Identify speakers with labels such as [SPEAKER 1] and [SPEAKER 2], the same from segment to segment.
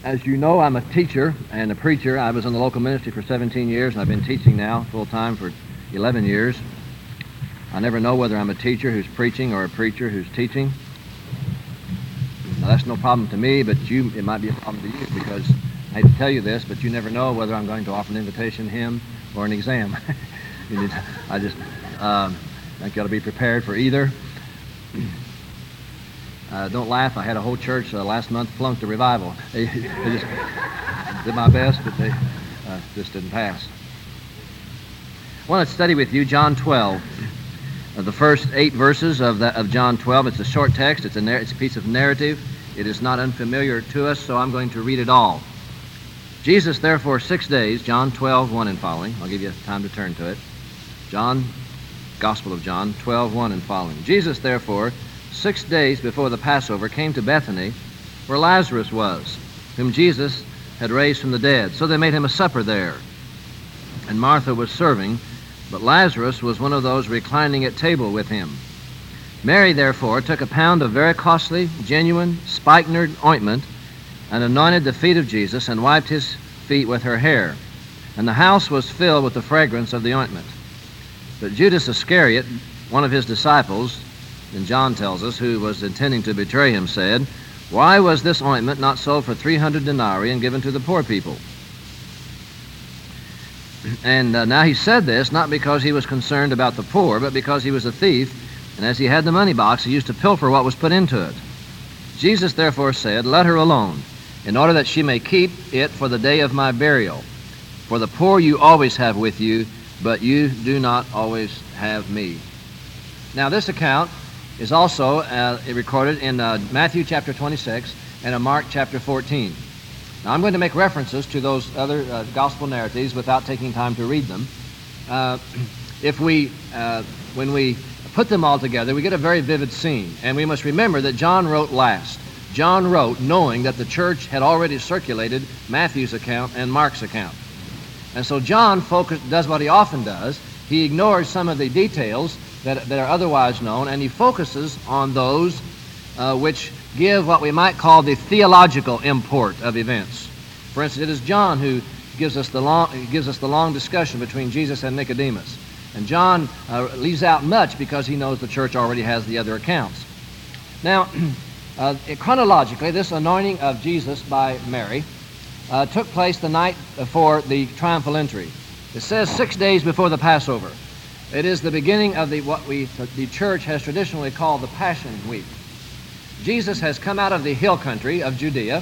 [SPEAKER 1] As you know, I'm a teacher and a preacher. I was in the local ministry for 17 years, and I've been teaching now full-time for 11 years. I never know whether I'm a teacher who's preaching or a preacher who's teaching. Now, that's no problem to me, but it might be a problem to you, because I hate to tell you this, but you never know whether I'm going to offer an invitation hymn or an exam. I think you ought to be prepared for either. Don't laugh. I had a whole church last month flunked the revival. They just did my best, but they just didn't pass. I want to study with you John 12. The first 8 verses of John 12. It's a short text. It's a piece of narrative. It is not unfamiliar to us, so I'm going to read it all. Jesus, therefore, 6 days, John 12, 1 and following. I'll give you time to turn to it. Gospel of John 12, 1 and following. Jesus, therefore, 6 days before the Passover, came to Bethany, where Lazarus was, whom Jesus had raised from the dead. So they made him a supper there. And Martha was serving, but Lazarus was one of those reclining at table with him. Mary, therefore, took a pound of very costly, genuine, spikenard ointment, and anointed the feet of Jesus, and wiped his feet with her hair. And the house was filled with the fragrance of the ointment. But Judas Iscariot, one of his disciples, and John tells us, who was intending to betray him, said, "Why was this ointment not sold for 300 denarii and given to the poor people?" And now he said this not because he was concerned about the poor, but because he was a thief, and as he had the money box, he used to pilfer what was put into it. Jesus therefore said, "Let her alone, in order that she may keep it for the day of my burial. For the poor you always have with you, but you do not always have me." Now this account is also recorded in Matthew chapter 26 and in Mark chapter 14. Now I'm going to make references to those other gospel narratives without taking time to read them. When we put them all together, we get a very vivid scene. And we must remember that John wrote last. John wrote knowing that the church had already circulated Matthew's account and Mark's account. And so John does what he often does. He ignores some of the details that are otherwise known, and he focuses on those which give what we might call the theological import of events. For instance, it is John who gives us the long discussion between Jesus and Nicodemus. And John leaves out much because he knows the church already has the other accounts. Now, chronologically, this anointing of Jesus by Mary took place the night before the triumphal entry. It says 6 days before the Passover. It is the beginning of what the church has traditionally called the Passion Week. Jesus has come out of the hill country of Judea,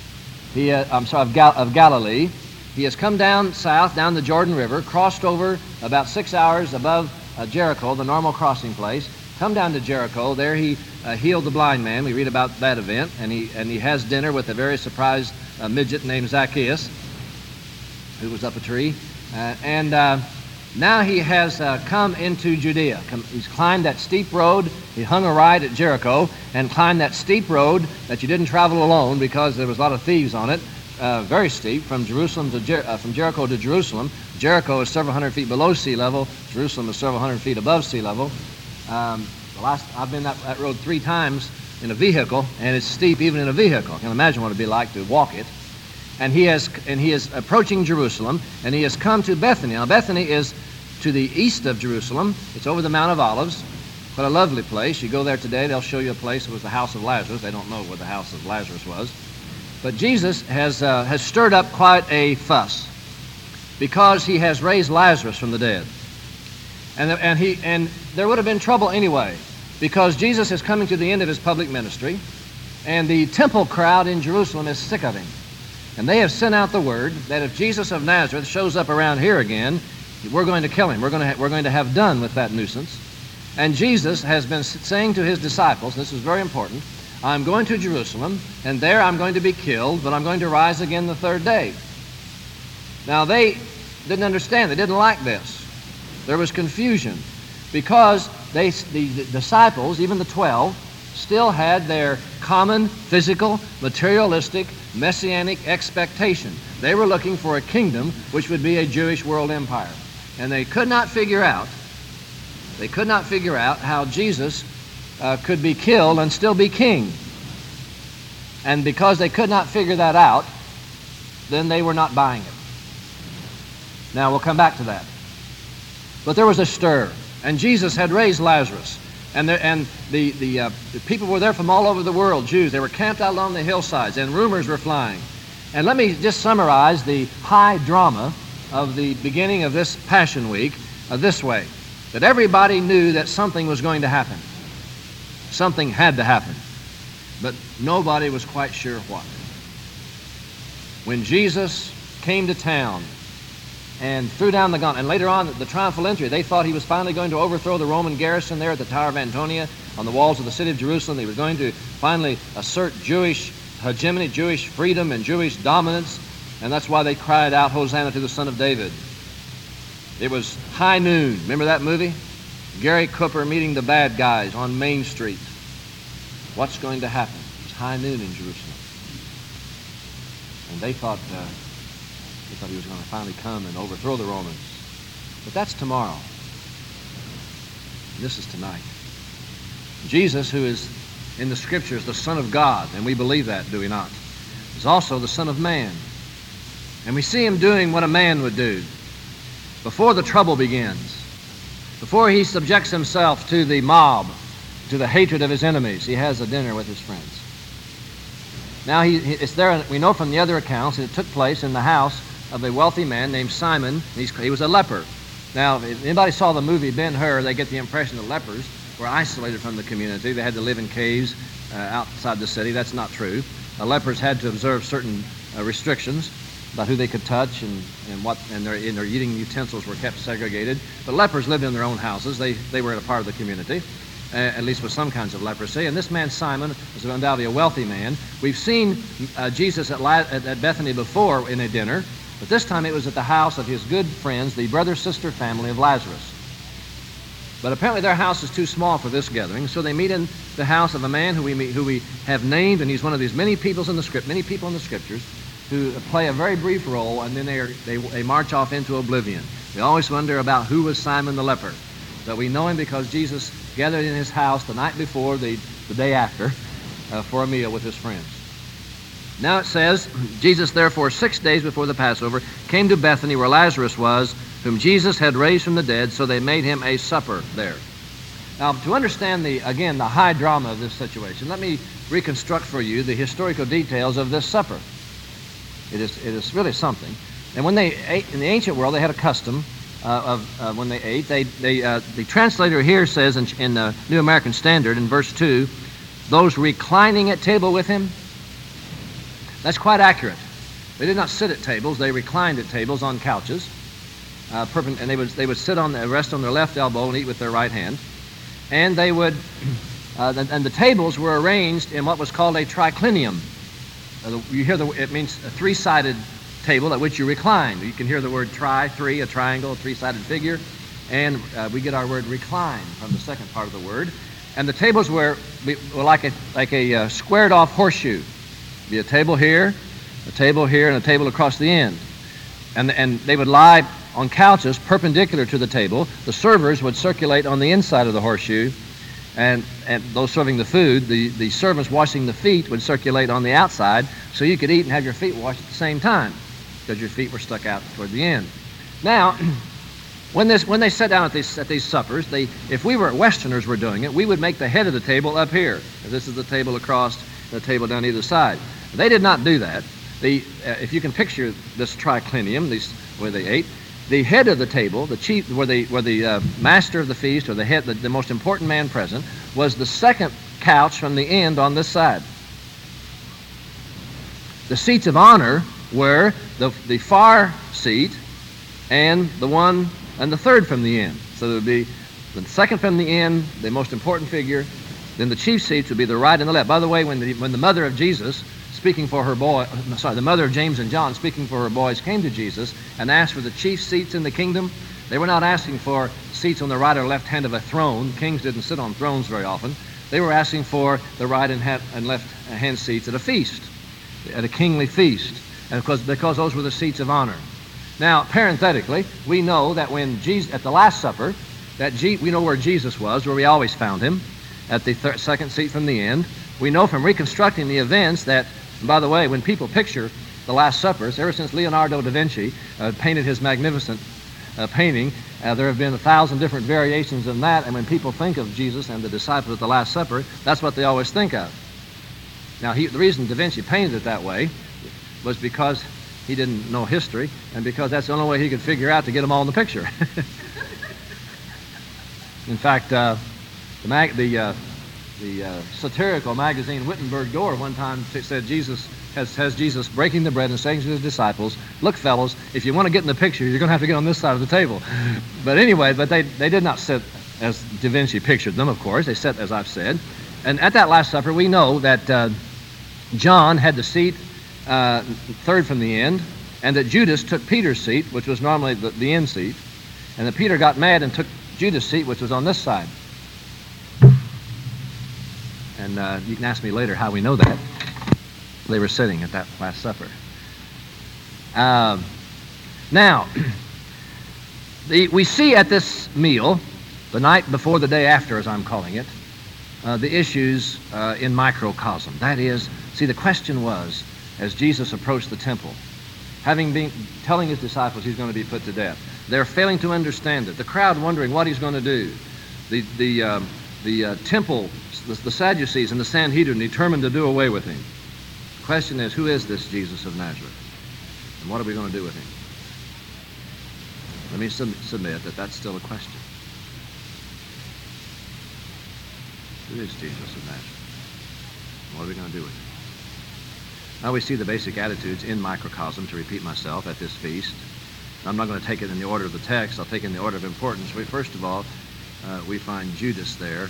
[SPEAKER 1] of Galilee. He has come down south, down the Jordan River, crossed over about 6 hours above Jericho, the normal crossing place, come down to Jericho. There he healed the blind man. We read about that event, and he has dinner with a very surprised midget named Zacchaeus, who was up a tree, now he has come into Judea. He's climbed that steep road. He hung a ride at Jericho and climbed that steep road that you didn't travel alone because there was a lot of thieves on it. Very steep from Jericho to Jerusalem. Jericho is several hundred feet below sea level. Jerusalem is several hundred feet above sea level. I've been that road 3 times in a vehicle, and it's steep even in a vehicle. You can imagine what it'd be like to walk it. And he is approaching Jerusalem, and he has come to Bethany. Now, Bethany is to the east of Jerusalem. It's over the Mount of Olives. What a lovely place. You go there today, they'll show you a place that was the house of Lazarus. They don't know where the house of Lazarus was. But Jesus has stirred up quite a fuss because he has raised Lazarus from the dead. And there would have been trouble anyway, because Jesus is coming to the end of his public ministry, and the temple crowd in Jerusalem is sick of him. And they have sent out the word that if Jesus of Nazareth shows up around here again, we're going to kill him. We're going to have done with that nuisance. And Jesus has been saying to his disciples, this is very important, I'm going to Jerusalem, and there I'm going to be killed, but I'm going to rise again the 3rd day. Now they didn't understand. They didn't like this. There was confusion because the disciples, even the 12, still had their common, physical, materialistic, messianic expectation. They were looking for a kingdom which would be a Jewish world empire. And they could not figure out how Jesus could be killed and still be king. And because they could not figure that out, then they were not buying it. Now, we'll come back to that. But there was a stir, and Jesus had raised Lazarus. And the people were there from all over the world, Jews. They were camped out along the hillsides, and rumors were flying. And let me just summarize the high drama of the beginning of this Passion Week this way, that everybody knew that something was going to happen. Something had to happen. But nobody was quite sure what. When Jesus came to town and threw down the gauntlet, and later on the triumphal entry, they thought he was finally going to overthrow the Roman garrison there at the Tower of Antonia on the walls of the city of Jerusalem. He was going to finally assert Jewish hegemony, Jewish freedom, and Jewish dominance, and that's why they cried out, "Hosanna to the Son of David." It was high noon. Remember that movie? Gary Cooper meeting the bad guys on Main Street. What's going to happen? It was high noon in Jerusalem. And they thought he was going to finally come and overthrow the Romans. But that's tomorrow. This is tonight. Jesus, who is in the Scriptures the Son of God, and we believe that, do we not? Is also the Son of Man. And we see him doing what a man would do. Before the trouble begins, before he subjects himself to the mob, to the hatred of his enemies, he has a dinner with his friends. Now, it's there. We know from the other accounts that it took place in the house of a wealthy man named Simon. He was a leper. Now, if anybody saw the movie Ben-Hur, they get the impression that lepers were isolated from the community. They had to live in caves outside the city. That's not true. Lepers had to observe certain restrictions about who they could touch and their eating utensils were kept segregated. But lepers lived in their own houses. They were a part of the community, at least with some kinds of leprosy. And this man Simon was undoubtedly a wealthy man. We've seen Jesus at Bethany before in a dinner, but this time it was at the house of his good friends, the brother-sister family of Lazarus. But apparently their house is too small for this gathering, so they meet in the house of a man who we have named, and he's one of these many people in the Scriptures who play a very brief role, and then they march off into oblivion. We always wonder about who was Simon the leper, but we know him because Jesus gathered in his house the night before, the day after, for a meal with his friends. Now it says, Jesus therefore 6 days before the Passover came to Bethany where Lazarus was, whom Jesus had raised from the dead, so they made him a supper there. Now, to understand the high drama of this situation, let me reconstruct for you the historical details of this supper. It is really something. And when they ate in the ancient world, they had a custom of when they ate. The translator here says in the New American Standard in verse 2, those reclining at table with him. That's quite accurate. They did not sit at tables; they reclined at tables on couches, and they would sit rest on their left elbow and eat with their right hand. And they would, and the tables were arranged in what was called a triclinium. You hear it means a three-sided table at which you recline. You can hear the word three, a triangle, a three-sided figure, and we get our word recline from the second part of the word. And the tables were like a squared-off horseshoe. Be a table here, and a table across the end. And they would lie on couches perpendicular to the table. The servers would circulate on the inside of the horseshoe, and those serving the food, the servants washing the feet would circulate on the outside, so you could eat and have your feet washed at the same time, because your feet were stuck out toward the end. Now, when they sat down at these suppers, if we were Westerners were doing it, we would make the head of the table up here. This is the table across, the table down either side. They did not do that. If you can picture this triclinium, where they ate, the head of the table, the chief, where the master of the feast, or the head, the most important man present, was the second couch from the end on this side. The seats of honor were the far seat and the third from the end. So there would be the second from the end, the most important figure. Then the chief seats would be the right and the left. By the way, when the mother of Jesus, the mother of James and John, speaking for her boys, came to Jesus and asked for the chief seats in the kingdom, they were not asking for seats on the right or left hand of a throne. Kings didn't sit on thrones very often. They were asking for the right and left hand seats at a feast, at a kingly feast, and because those were the seats of honor. Now, parenthetically, we know that when Jesus, at the Last Supper, we know where Jesus was, where we always found him, at the second seat from the end. We know from reconstructing the events that, and by the way, when people picture the Last Suppers, ever since Leonardo da Vinci painted his magnificent painting, there have been 1,000 different variations in that, and when people think of Jesus and the disciples at the Last Supper, that's what they always think of. Now, the reason da Vinci painted it that way was because he didn't know history, and because that's the only way he could figure out to get them all in the picture. In fact, the satirical magazine Wittenberg Door one time said Jesus has Jesus breaking the bread and saying to his disciples, "Look, fellows, if you want to get in the picture, you're going to have to get on this side of the table." But anyway, they did not sit as da Vinci pictured them, of course. They sat as I've said. And at that Last Supper, we know that John had the seat third from the end, and that Judas took Peter's seat, which was normally the end seat, and that Peter got mad and took Judas' seat, which was on this side. And you can ask me later how we know that. They were sitting at that Last Supper. Now, we see at this meal, the night before the day after, as I'm calling it, the issues in microcosm. That is, see, the question was, as Jesus approached the temple, having been telling his disciples he's going to be put to death, they're failing to understand it. The crowd wondering what he's going to do. The temple, the Sadducees and the Sanhedrin determined to do away with him. The question is, who is this Jesus of Nazareth? And what are we going to do with him? Let me submit that that's still a question. Who is Jesus of Nazareth? And what are we going to do with him? Now we see the basic attitudes in microcosm, to repeat myself, at this feast. I'm not going to take it in the order of the text. I'll take it in the order of importance. First of all, we find Judas there.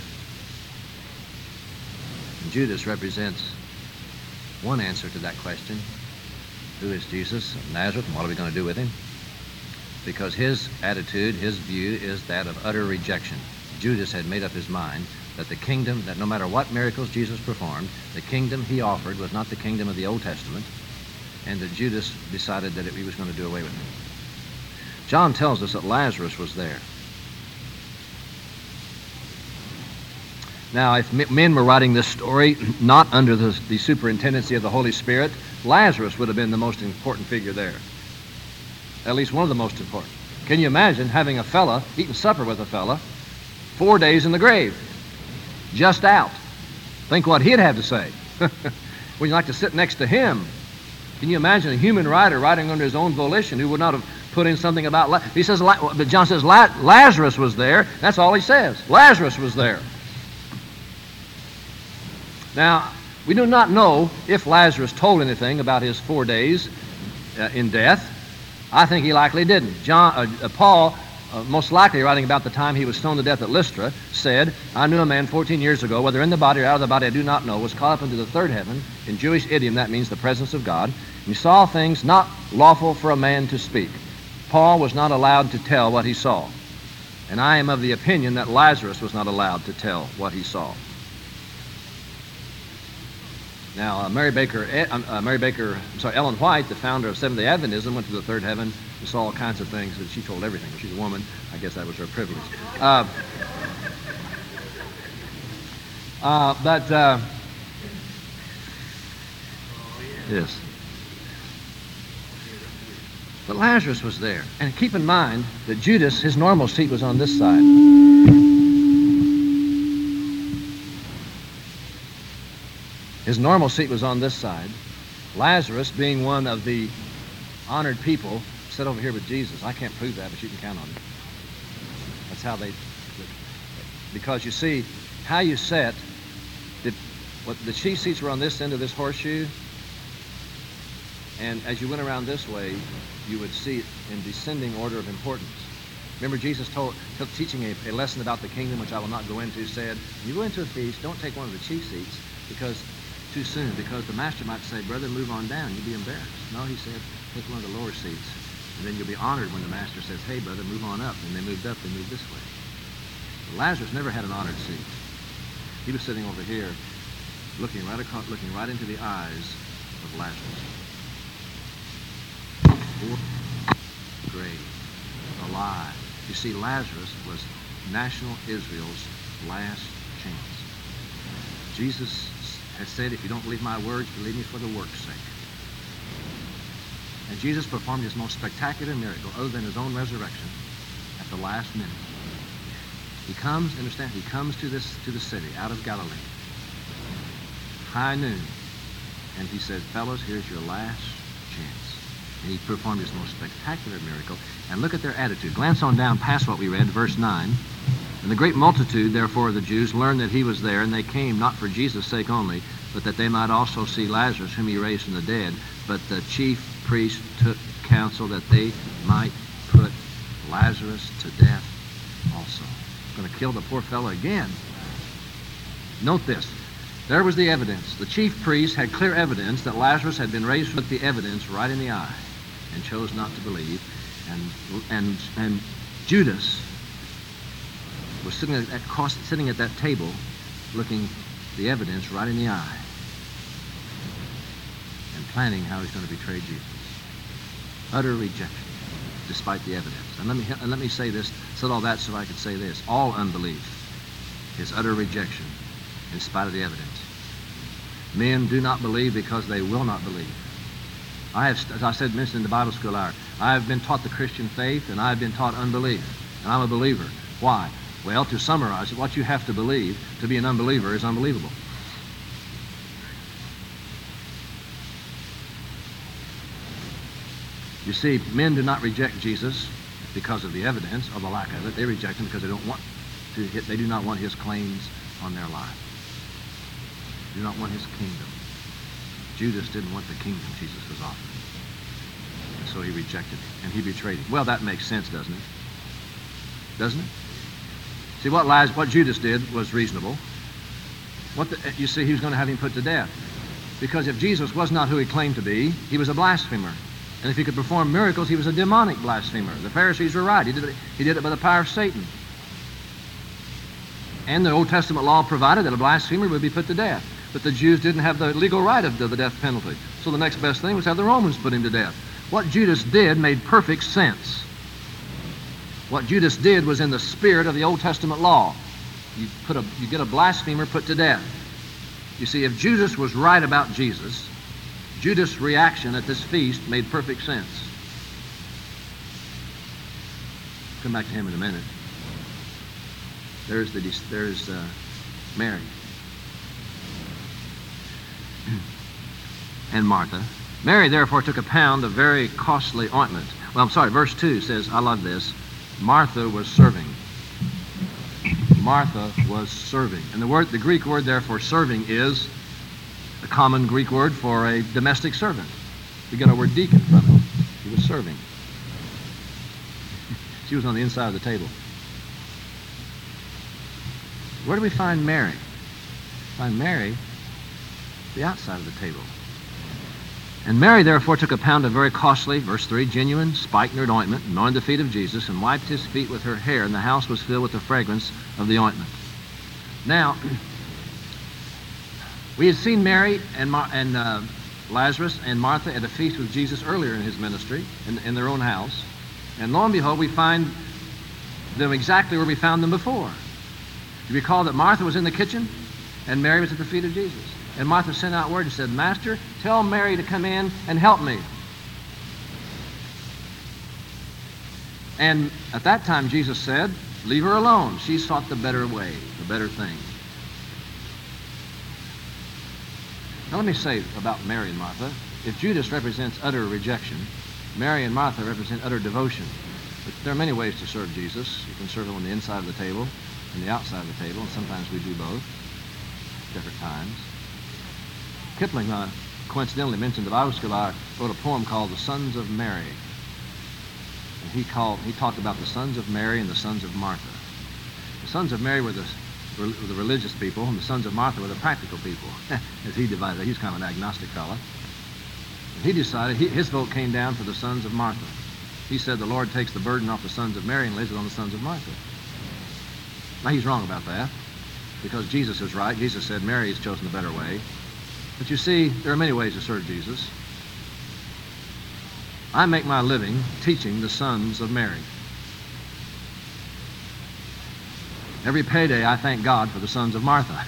[SPEAKER 1] And Judas represents one answer to that question. Who is Jesus of Nazareth, and what are we going to do with him? Because his attitude, his view, is that of utter rejection. Judas had made up his mind that the kingdom, that no matter what miracles Jesus performed, the kingdom he offered was not the kingdom of the Old Testament, and that Judas decided that he was going to do away with him. John tells us that Lazarus was there. Now, if men were writing this story not under the superintendency of the Holy Spirit, Lazarus would have been the most important figure there. At least one of the most important. Can you imagine having a fella, eating supper with a fella, 4 days in the grave, just out? Think what he'd have to say. Would you like to sit next to him? Can you imagine a human writer writing under his own volition who would not have put in something about he says, but John says Lazarus was there. That's all he says. Lazarus was there. Now, we do not know if Lazarus told anything about his 4 days in death. I think he likely didn't. Paul, most likely writing about the time he was stoned to death at Lystra, said, "I knew a man 14 years ago, whether in the body or out of the body I do not know, was caught up into the third heaven." In Jewish idiom, that means the presence of God. And he saw things not lawful for a man to speak. Paul was not allowed to tell what he saw. And I am of the opinion that Lazarus was not allowed to tell what he saw. Now, Ellen White, the founder of Seventh-day Adventism, went to the third heaven and saw all kinds of things. She told everything. She's a woman. I guess that was her privilege. Yes. But Lazarus was there. And keep in mind that Judas, his normal seat was on this side. His normal seat was on this side. Lazarus, being one of the honored people, sat over here with Jesus. I can't prove that, but you can count on it. That's how because you see, how you sat, the chief seats were on this end of this horseshoe, and as you went around this way, you would see it in descending order of importance. Remember, Jesus teaching a lesson about the kingdom, which I will not go into, said, when you go into a feast, don't take one of the chief seats, too soon, because the master might say, "Brother, move on down." You'd be embarrassed. No, he said, take one of the lower seats, and then you'll be honored when the master says, "Hey, brother, move on up." And they moved up, they moved this way. But Lazarus never had an honored seat. He was sitting over here, looking right into the eyes of Lazarus. Grave, alive. You see, Lazarus was national Israel's last chance. Jesus has said, "If you don't believe my words, believe me for the work's sake." And Jesus performed his most spectacular miracle, other than his own resurrection, at the last minute. He comes, understand, he comes to the city out of Galilee, high noon, and he said, fellows, here's your last chance. And he performed his most spectacular miracle. And look at their attitude. Glance on down past what we read, verse 9. And the great multitude, therefore, of the Jews learned that he was there, and they came not for Jesus' sake only, but that they might also see Lazarus, whom he raised from the dead. But the chief priests took counsel that they might put Lazarus to death also. Going to kill the poor fellow again. Note this. There was the evidence. The chief priests had clear evidence that Lazarus had been raised. Looked the evidence right in the eye and chose not to believe. And Judas was sitting at that table, looking the evidence right in the eye and planning how he's going to betray Jesus. Utter rejection, despite the evidence. And let me say this, said all that so I could say this. All unbelief is utter rejection in spite of the evidence. Men do not believe because they will not believe. I have, as I said, mentioned in the Bible school hour, I have been taught the Christian faith, and I have been taught unbelief. And I'm a believer. Why? Well, to summarize it, what you have to believe to be an unbeliever is unbelievable. You see, men do not reject Jesus because of the evidence or the lack of it. They reject him because they do not want his claims on their life. They do not want his kingdom. Judas didn't want the kingdom Jesus was offering. And so he rejected him, and he betrayed him. Well, that makes sense, doesn't it? Doesn't it? See, what Judas did was reasonable. You see, he was going to have him put to death. Because if Jesus was not who he claimed to be, he was a blasphemer. And if he could perform miracles, he was a demonic blasphemer. The Pharisees were right. He did it by the power of Satan. And the Old Testament law provided that a blasphemer would be put to death. But the Jews didn't have the legal right of the death penalty. So the next best thing was have the Romans put him to death. What Judas did made perfect sense. What Judas did was in the spirit of the Old Testament law. You get a blasphemer put to death. You see, if Judas was right about Jesus, Judas' reaction at this feast made perfect sense. Come back to him in a minute. There's Mary and Martha. Mary therefore took a pound of very costly ointment. Well, I'm sorry, verse 2 says, I love this, Martha was serving. Martha was serving. And the Greek word there for serving is a common Greek word for a domestic servant. We get our word deacon from it. She was serving. She was on the inside of the table. Where do we find Mary? Find Mary the outside of the table. And Mary therefore took a pound of very costly, verse 3, genuine spikenard ointment, anointed the feet of Jesus, and wiped his feet with her hair, and the house was filled with the fragrance of the ointment. Now, we had seen Mary and Lazarus and Martha at a feast with Jesus earlier in his ministry, in their own house. And lo and behold, we find them exactly where we found them before. You recall that Martha was in the kitchen, and Mary was at the feet of Jesus. And Martha sent out word and said, Master, tell Mary to come in and help me. And at that time Jesus said, leave her alone. She sought the better way, the better thing. Now let me say about Mary and Martha, if Judas represents utter rejection, Mary and Martha represent utter devotion. But there are many ways to serve Jesus. You can serve him on the inside of the table and the outside of the table, and sometimes we do both, different times. Kipling, coincidentally mentioned the Bible school hour, wrote a poem called The Sons of Mary. And he talked about the sons of Mary and the sons of Martha. The sons of Mary were the religious people, and the sons of Martha were the practical people, as he divided it. He was kind of an agnostic fellow. And he decided, his vote came down for the sons of Martha. He said the Lord takes the burden off the sons of Mary and lays it on the sons of Martha. Now he's wrong about that, because Jesus is right. Jesus said Mary has chosen the better way. But you see, there are many ways to serve Jesus. I make my living teaching the sons of Mary. Every payday I thank God for the sons of Martha.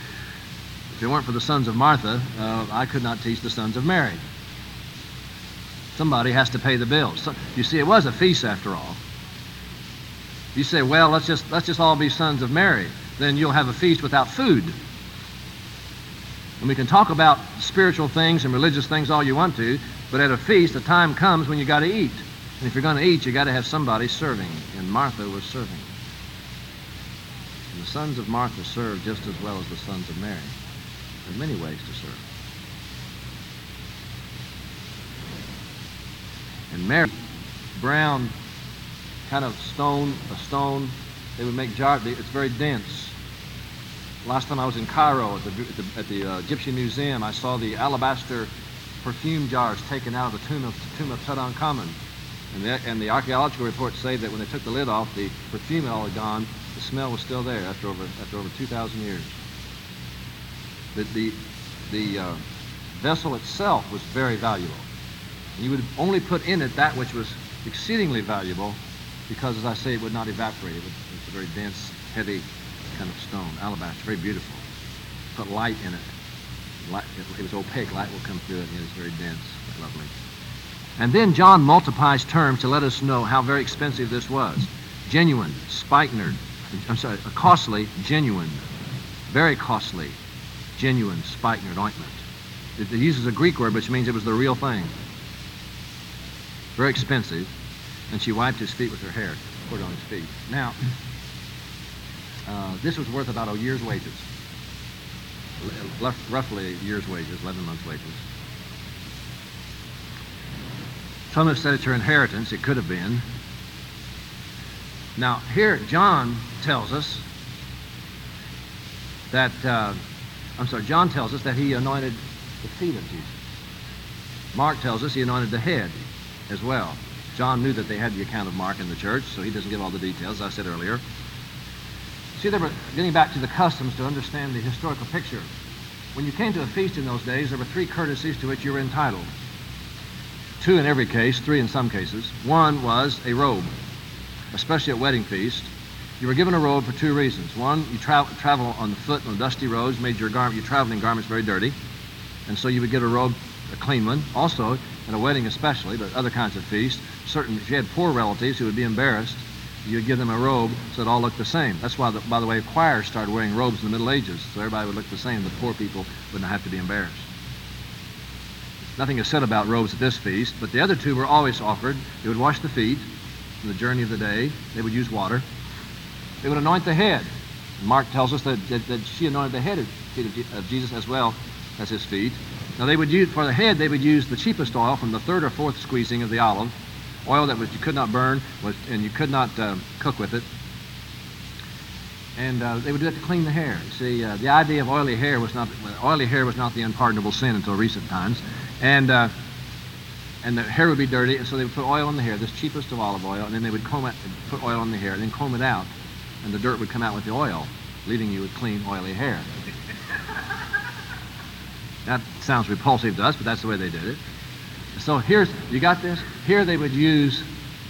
[SPEAKER 1] If it weren't for the sons of Martha, I could not teach the sons of Mary. Somebody has to pay the bills. So, you see, it was a feast after all. You say, well, let's just all be sons of Mary. Then you'll have a feast without food. And we can talk about spiritual things and religious things all you want to, but at a feast, the time comes when you got to eat. And if you're going to eat, you got to have somebody serving. And Martha was serving. And the sons of Martha served just as well as the sons of Mary. There are many ways to serve. And Mary, brown kind of stone, they would make jars. It's very dense. Last time I was in Cairo at the Egyptian Museum, I saw the alabaster perfume jars taken out of the tomb of Tutankhamun. And the archaeological reports say that when they took the lid off, the perfume had all gone. The smell was still there after over 2,000 years. The vessel itself was very valuable. And you would only put in it that which was exceedingly valuable, because, as I say, it would not evaporate. It's a very dense, heavy kind of stone, alabaster, very beautiful. Put light in it. It was opaque. Light will come through it, and it's very dense, lovely. And then John multiplies terms to let us know how very expensive this was. Genuine, spikenard. Costly, genuine. Very costly, genuine spikenard ointment. It uses a Greek word, which means it was the real thing. Very expensive. And she wiped his feet with her hair, poured it on his feet. Now, this was worth about a year's wages. Roughly a year's wages, 11 months' wages. Some have said it's her inheritance. It could have been. Now, here John tells us that, John tells us that he anointed the feet of Jesus. Mark tells us he anointed the head as well. John knew that they had the account of Mark in the church, so he doesn't give all the details, as I said earlier. See, they were getting back to the customs to understand the historical picture. When you came to a feast in those days, there were 3 courtesies to which you were entitled. 2 in every case, 3 in some cases. 1 was a robe, especially at wedding feast. You were given a robe for 2 reasons. 1, you travel on the foot on dusty roads, made your traveling garments very dirty, and so you would get a robe, a clean one. Also, at a wedding especially, but other kinds of feasts, if you had poor relatives who would be embarrassed, you would give them a robe so it all looked the same. That's why, by the way, choirs started wearing robes in the Middle Ages, so everybody would look the same. The poor people wouldn't have to be embarrassed. Nothing is said about robes at this feast, but the other 2 were always offered. They would wash the feet on the journey of the day. They would use water. They would anoint the head. Mark tells us that she anointed the head of Jesus as well as his feet. Now, for the head, they would use the cheapest oil from the 3rd or 4th squeezing of the olive, oil that you could not burn, and you could not cook with it. And they would do that to clean the hair. See, the idea of oily hair was not the unpardonable sin until recent times. And the hair would be dirty, and so they would put oil on the hair, this cheapest of olive oil, and then they would comb it, and put oil on the hair, and then comb it out, and the dirt would come out with the oil, leaving you with clean, oily hair. That sounds repulsive to us, but that's the way they did it. So you got this? Here they would use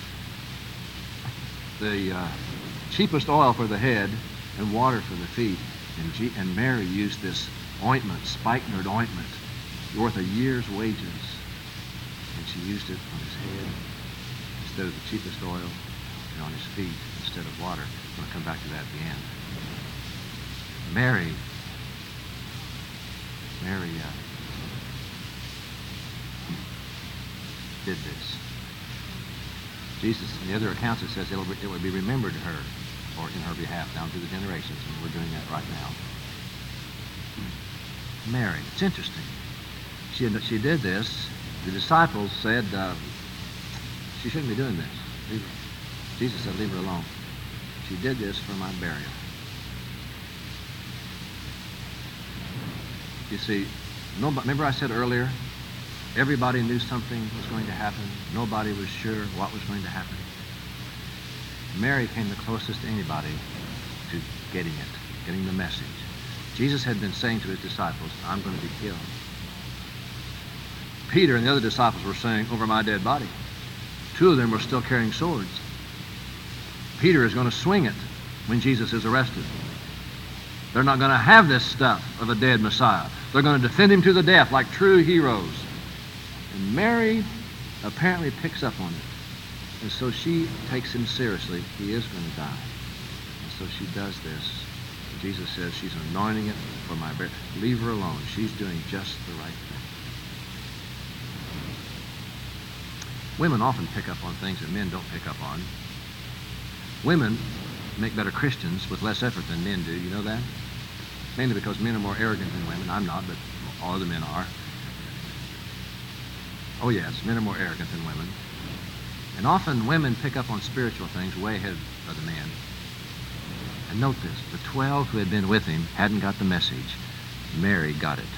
[SPEAKER 1] the cheapest oil for the head and water for the feet, and Mary used this ointment, spikenard ointment, worth a year's wages. And she used it on his head instead of the cheapest oil, and on his feet instead of water. I'm going to come back to that at the end. Mary did this. Jesus, in the other accounts, it says it would be remembered to her, or in her behalf, down through the generations, and we're doing that right now. Mary, it's interesting. She did this. The disciples said she shouldn't be doing this. Jesus said, leave her alone. She did this for my burial. You see, remember I said earlier, everybody knew something was going to happen. Nobody was sure what was going to happen. Mary came the closest to anybody to getting it, getting the message. Jesus had been saying to his disciples, I'm going to be killed. Peter and the other disciples were saying, over my dead body. 2 of them were still carrying swords. Peter is going to swing it when Jesus is arrested. They're not going to have this stuff of a dead Messiah. They're going to defend him to the death like true heroes. And Mary apparently picks up on it. And so she takes him seriously. He is going to die. And so she does this. And Jesus says she's anointing it for my burial. Leave her alone. She's doing just the right thing. Women often pick up on things that men don't pick up on. Women make better Christians with less effort than men do. You know that? Mainly because men are more arrogant than women. I'm not, but all other men are. Oh yes, men are more arrogant than women. And often women pick up on spiritual things way ahead of the man. And note this, the 12 who had been with him hadn't got the message. Mary got it.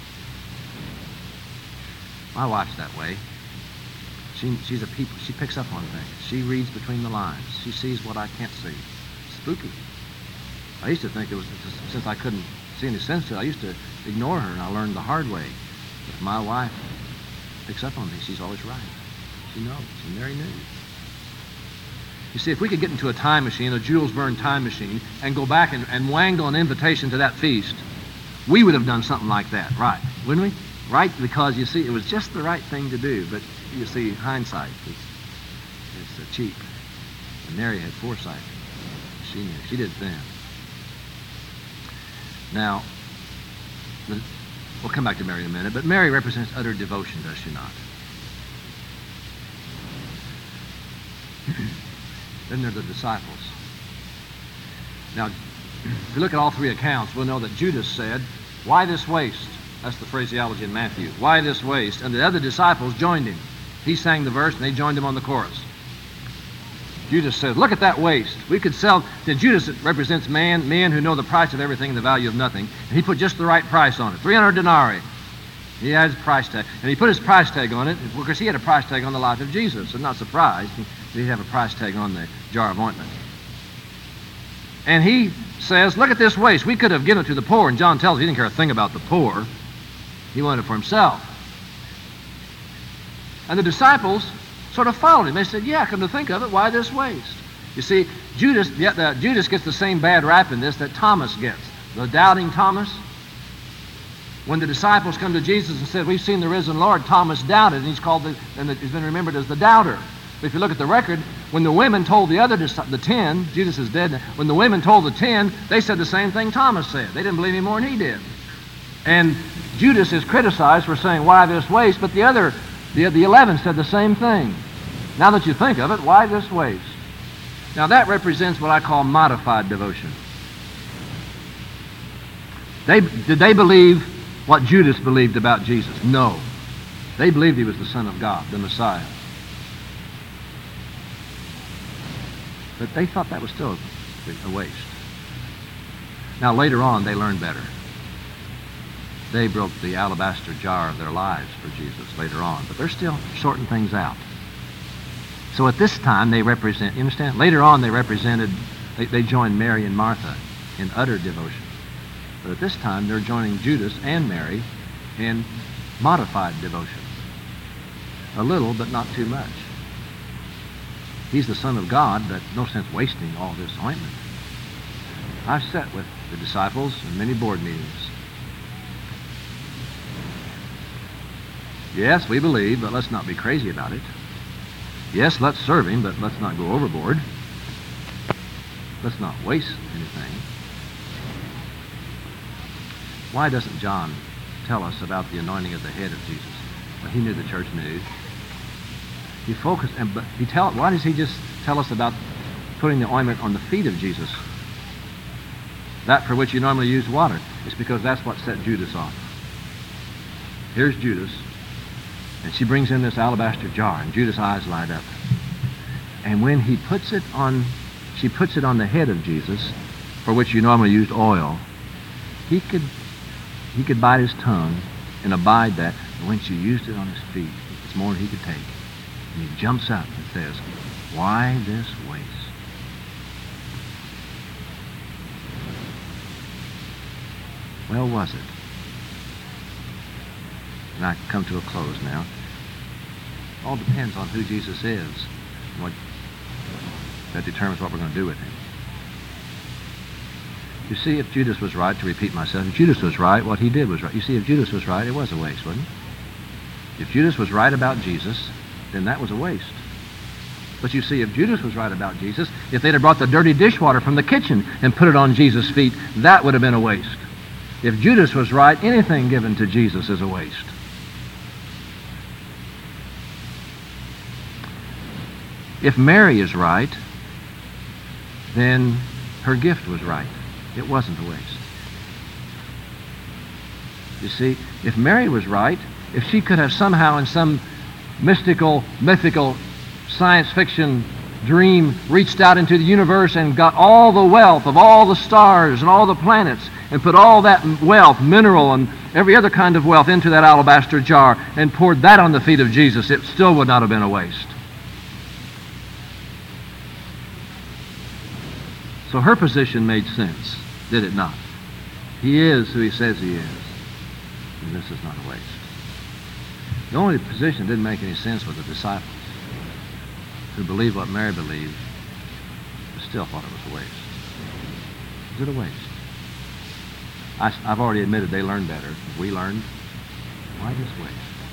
[SPEAKER 1] My wife's that way. She's a people. She picks up on things. She reads between the lines. She sees what I can't see. Spooky. I used to think it was, since I couldn't see any sense to it, I used to ignore her, and I learned the hard way. But my wife picks up on things. She's always right. She knows, and Mary knew. You see, if we could get into a time machine, a Jules Verne time machine, and go back and wangle an invitation to that feast, we would have done something like that, right? Wouldn't we? Right? Because, you see, it was just the right thing to do. But, you see, hindsight is cheap. And Mary had foresight. She knew. She did then. Now, we'll come back to Mary in a minute, but Mary represents utter devotion, does she not? Then there are the disciples. Now, if you look at all three accounts, we'll know that Judas said, "Why this waste?" That's the phraseology in Matthew. "Why this waste?" And the other disciples joined him. He sang the verse, and they joined him on the chorus. Judas says, "Look at that waste. We could sell." Then Judas represents men who know the price of everything and the value of nothing. And he put just the right price on it, 300 denarii. He had his price tag. And he put his price tag on it because he had a price tag on the life of Jesus. I'm not surprised he'd have a price tag on the jar of ointment. And he says, "Look at this waste. We could have given it to the poor." And John tells us he didn't care a thing about the poor. He wanted it for himself. And the disciples sort of followed him. They said, "Yeah, come to think of it, why this waste?" You see, Judas gets the same bad rap in this that Thomas gets. The doubting Thomas. When the disciples come to Jesus and said, "We've seen the risen Lord," Thomas doubted, and he's been remembered as the doubter. But if you look at the record, when the women told the 10, Judas is dead, when the women told the 10, they said the same thing Thomas said. They didn't believe him more than he did. And Judas is criticized for saying, "Why this waste?" But the 11 said the same thing. Now that you think of it, why this waste? Now that represents what I call modified devotion. Did they believe what Judas believed about Jesus? No. They believed he was the Son of God, the Messiah. But they thought that was still a waste. Now later on, they learned better. They broke the alabaster jar of their lives for Jesus later on, but they're still sorting things out. So at this time, they represent, you understand? Later on, they joined Mary and Martha in utter devotion. But at this time, they're joining Judas and Mary in modified devotion. A little, but not too much. He's the Son of God, but no sense wasting all this ointment. I've sat with the disciples in many board meetings. Yes, we believe, but let's not be crazy about it. Yes, let's serve him, but let's not go overboard. Let's not waste anything. Why doesn't John tell us about the anointing of the head of Jesus? Well, he knew the church knew. He focused, why does he just tell us about putting the ointment on the feet of Jesus? That for which you normally use water. It's because that's what set Judas off. Here's Judas, and she brings in this alabaster jar, and Judas' eyes light up. And when she puts it on the head of Jesus, for which you normally used oil, he could bite his tongue and abide that. And when she used it on his feet, it's more than he could take. And he jumps up and says, "Why this waste?" Well, was it? And I come to a close now. All depends on who Jesus is. That determines what we're going to do with him. You see, if Judas was right, to repeat myself, if Judas was right, what he did was right. You see, if Judas was right, it was a waste, wasn't it? If Judas was right about Jesus, then that was a waste. But you see, if Judas was right about Jesus, if they'd have brought the dirty dishwater from the kitchen and put it on Jesus' feet, that would have been a waste. If Judas was right, anything given to Jesus is a waste. If Mary is right, then her gift was right. It wasn't a waste. You see, if Mary was right, if she could have somehow in some mystical, mythical, science fiction dream reached out into the universe and got all the wealth of all the stars and all the planets and put all that wealth, mineral and every other kind of wealth into that alabaster jar and poured that on the feet of Jesus, it still would not have been a waste. So her position made sense, did it not? He is who he says he is, and this is not a waste. The only position that didn't make any sense was the disciples, who believed what Mary believed, but still thought it was a waste. Is it a waste? I've already admitted they learned better. We learned. Why this waste?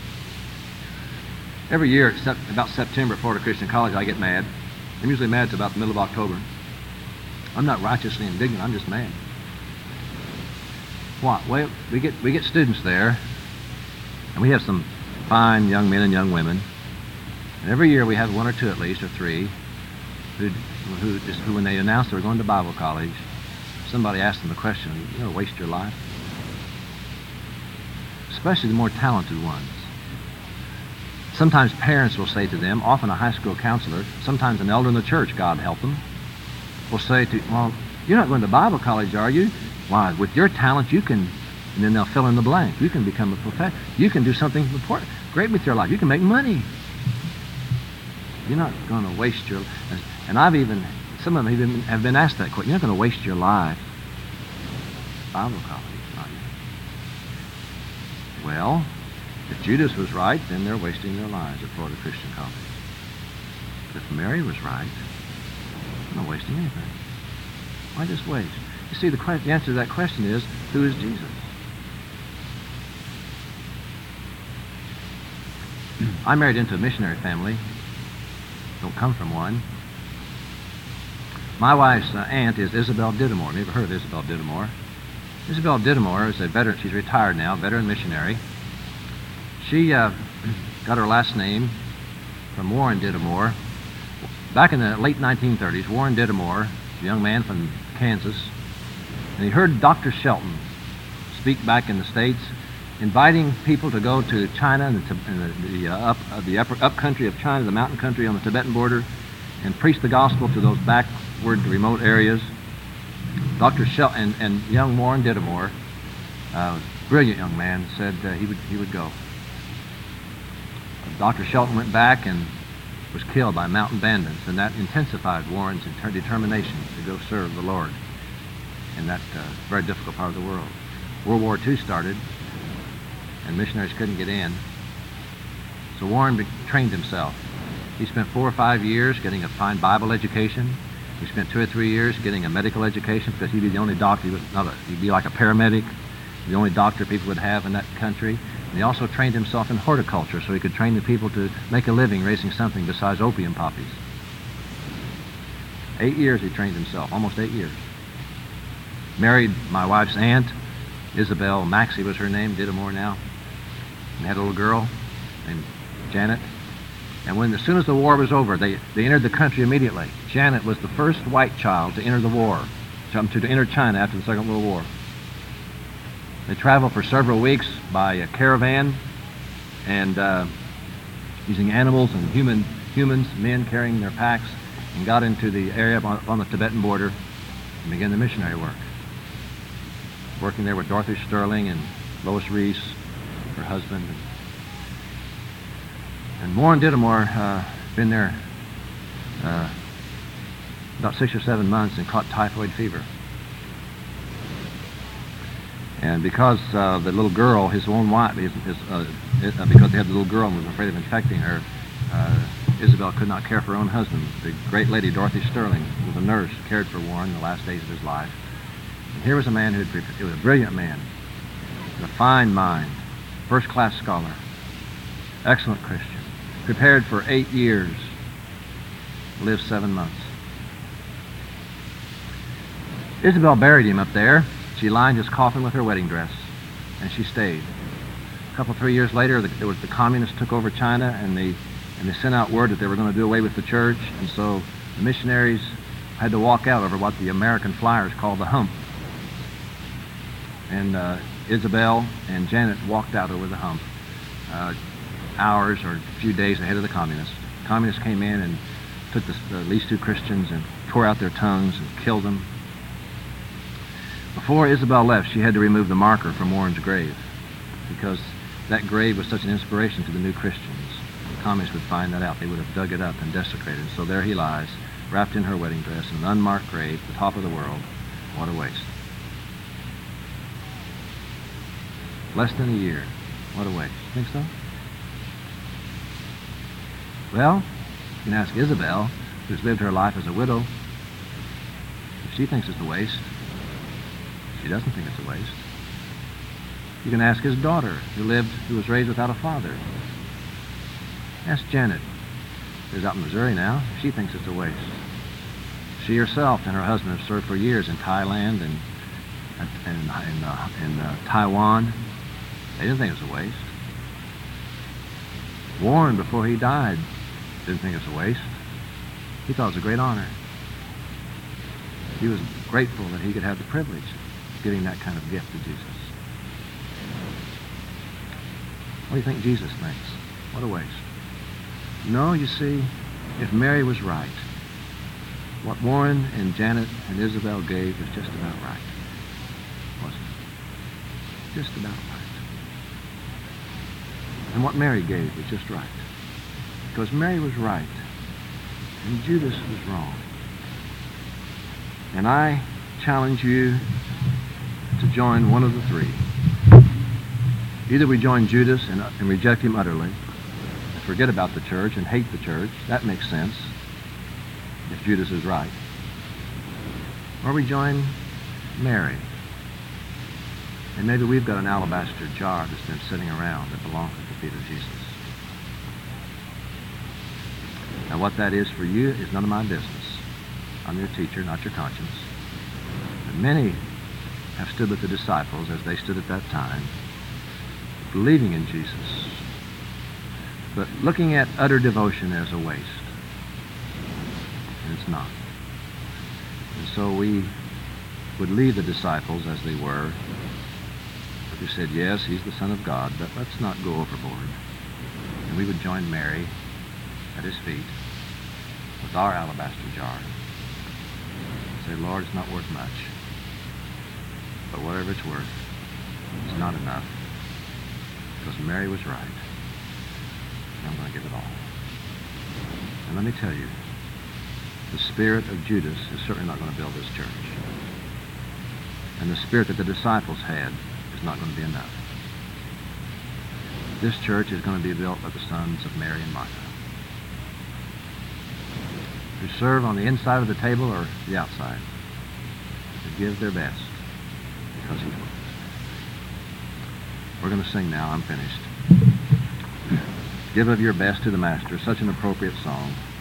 [SPEAKER 1] Every year, except about September at Florida Christian College, I get mad. I'm usually mad to about the middle of October. I'm not righteously indignant. I'm just mad. What? Well, we get students there, and we have some fine young men and young women. And every year we have one or two at least, or three, who when they announce they're going to Bible college, somebody asks them the question, you know, waste your life? Especially the more talented ones. Sometimes parents will say to them, often a high school counselor, sometimes an elder in the church, God help them, will say to, well, you're not going to Bible college, are you? Why, with your talent you can, and then they'll fill in the blank. You can become a professor. You can do something important, great with your life. You can make money. You're not going to waste your life. And some of them have been asked that question. You're not going to waste your life. Bible college, not you. Well, if Judas was right, then they're wasting their lives at Florida Christian College. But if Mary was right, they're not wasting anything. Why just waste? You see, the answer to that question is, who is Jesus? I married into a missionary family. Don't come from one. My wife's aunt is Isabel Dittemore. Have you ever heard of Isabel Dittemore? Isabel Dittemore is a veteran. She's retired now, veteran missionary. She got her last name from Warren Dittemore. Back in the late 1930s, Warren Dittemore, a young man from Kansas, and he heard Dr. Shelton speak back in the States, inviting people to go to China and the up country of China, the mountain country on the Tibetan border, and preach the gospel to those backward, remote areas. Dr. Shelton and young Warren Dittemore, brilliant young man, said he would go. Dr. Shelton went back and was killed by mountain bandits, and that intensified Warren's determination to go serve the Lord in that very difficult part of the world. World War II started, and missionaries couldn't get in. So Warren trained himself. He spent 4 or 5 years getting a fine Bible education. He spent 2 or 3 years getting a medical education because he'd be the only doctor. He'd be like a paramedic, the only doctor people would have in that country. And he also trained himself in horticulture so he could train the people to make a living raising something besides opium poppies. 8 years he trained himself, almost 8 years. Married my wife's aunt, Isabel Maxey was her name, Dittemore now, and had a little girl named Janet. And as soon as the war was over, they entered the country immediately. Janet was the first white child to enter the war, to enter China after the Second World War. They traveled for several weeks by a caravan and using animals and humans, men carrying their packs, and got into the area on the Tibetan border and began the missionary work. Working there with Dorothy Sterling and Lois Reese, her husband. And Warren Dittemore been there about 6 or 7 months and caught typhoid fever. And because the little girl, his own wife, because they had the little girl and was afraid of infecting her, Isabel could not care for her own husband. The great lady Dorothy Sterling was a nurse, cared for Warren in the last days of his life. And here was a man who was a brilliant man, with a fine mind, first-class scholar, excellent Christian, prepared for 8 years, lived 7 months. Isabel buried him up there. She lined his coffin with her wedding dress, and she stayed. A couple, 3 years later, the communists took over China, and they sent out word that they were going to do away with the church, and so the missionaries had to walk out over what the American flyers called the hump. And Isabel and Janet walked out over the hump hours or a few days ahead of the communists. The communists came in and took these 2 Christians and tore out their tongues and killed them. Before Isabel left, she had to remove the marker from Warren's grave because that grave was such an inspiration to the new Christians. The communists would find that out. They would have dug it up and desecrated it. So there he lies, wrapped in her wedding dress in an unmarked grave at the top of the world. What a waste. Less than a year. What a waste. Think so? Well, you can ask Isabel, who's lived her life as a widow, if she thinks it's a waste. She doesn't think it's a waste. You can ask his daughter, who was raised without a father. Ask Janet, who's out in Missouri now, if she thinks it's a waste. She herself and her husband have served for years in Thailand and Taiwan. They didn't think it was a waste. Warren, before he died, didn't think it was a waste. He thought it was a great honor. He was grateful that he could have the privilege of giving that kind of gift to Jesus. What do you think Jesus thinks? What a waste. No, you see, if Mary was right, what Warren and Janet and Isabel gave was just about right. Wasn't it? Just about right. And what Mary gave was just right. Because Mary was right, and Judas was wrong. And I challenge you to join one of the 3. Either we join Judas and reject him utterly, and forget about the church and hate the church. That makes sense, if Judas is right. Or we join Mary. And maybe we've got an alabaster jar that's been sitting around that belongs at the feet of Jesus. Now what that is for you is none of my business. I'm your teacher, not your conscience. And many have stood with the disciples as they stood at that time, believing in Jesus, but looking at utter devotion as a waste. And it's not. And so we would leave the disciples as they were, who said, yes, he's the Son of God, but let's not go overboard. And we would join Mary at his feet with our alabaster jar and say, Lord, it's not worth much, but whatever it's worth, it's not enough, because Mary was right, and I'm going to give it all. And let me tell you, the spirit of Judas is certainly not going to build this church. And the spirit that the disciples had is not going to be enough. This church is going to be built by the sons of Mary and Martha, who serve on the inside of the table or the outside, to give their best because he's with us. We're going to sing now. I'm finished. Give of your best to the Master, such an appropriate song.